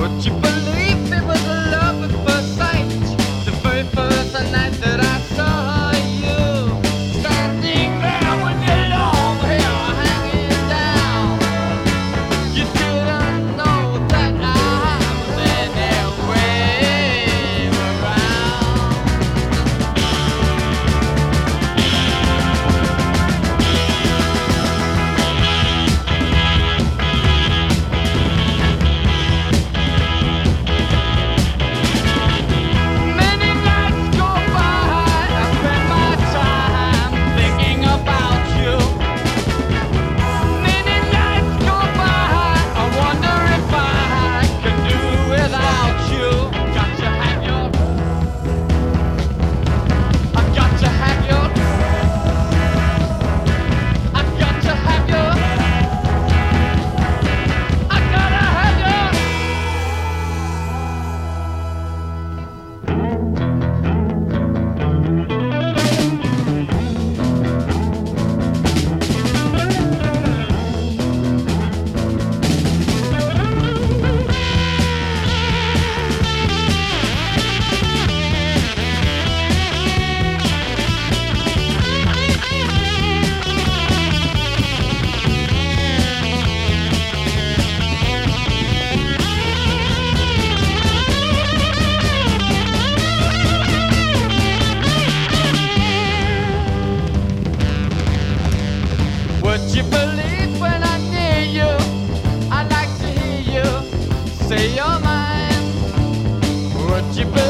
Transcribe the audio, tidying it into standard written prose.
Would you believe it was love at first sight? The very first night that I saw you standing there with your long hair hanging down. You didn't know that I was anywhere around. Many nights go by, I spend my time thinking about you. Many nights go by, I wonder if I could do without you. Got to have your, I got to have your, I got to have your, I gotta have your. Would you believe when I near you? I like to hear you say you're mine. Would you believe?